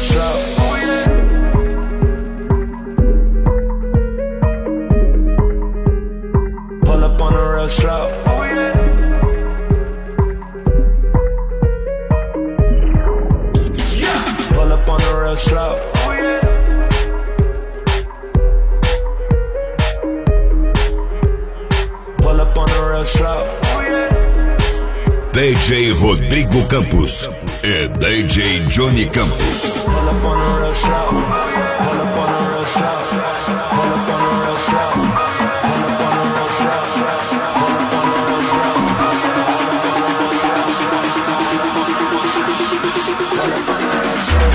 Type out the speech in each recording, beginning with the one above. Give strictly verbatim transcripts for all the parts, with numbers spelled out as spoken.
slow. Pull up on the real slow. Pull up on the real slow. Pull up on the real slow. D J Rodrigo Campos e D J Johnny Campos. Pull up on the real slow. Pull up on the real slow. Pull up on the real slow. Pull up on the real slow. Pull up on the real slow. Pull up on the real slow.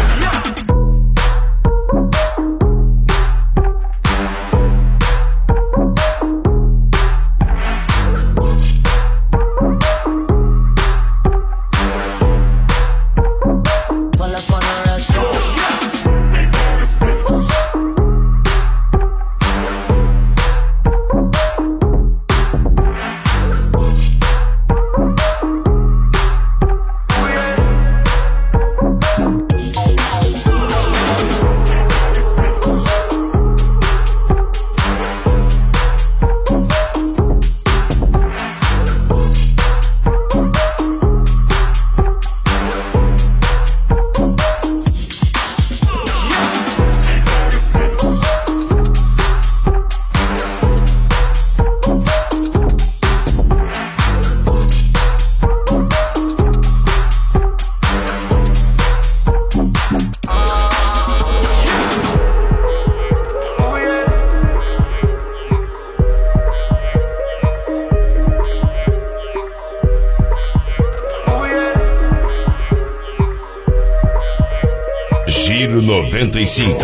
Giro noventa e cinco.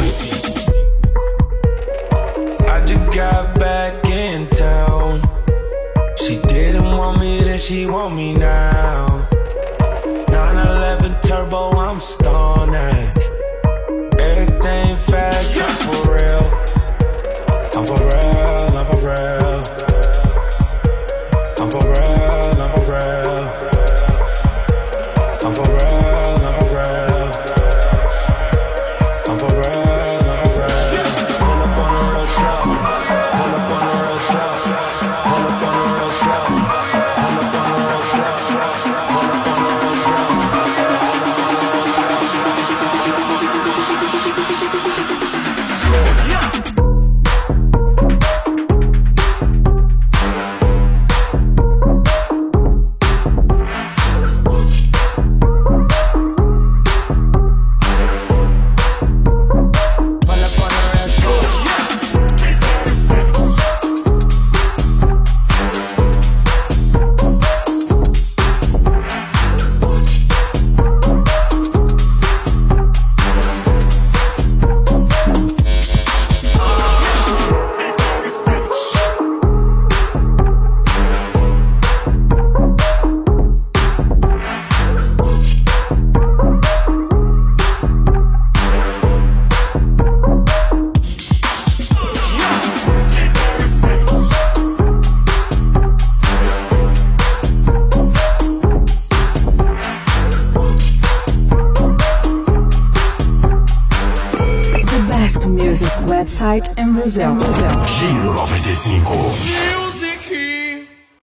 I just got back in town. She didn't want me, then she want me now. nine eleven turbo, I'm stoned. Everything fast, I'm for real. I'm for real, I'm for real. I'm for real, I'm for real. I'm for real, I'm for real. I'm for real, I'm for real. Pull up on the real slow. Pull up on the real slow. Pull up on the real slow. Pull up on the real slow. Pull up on the real slow. Slow. Yeah. Website em Brazil. Giro noventa e cinco.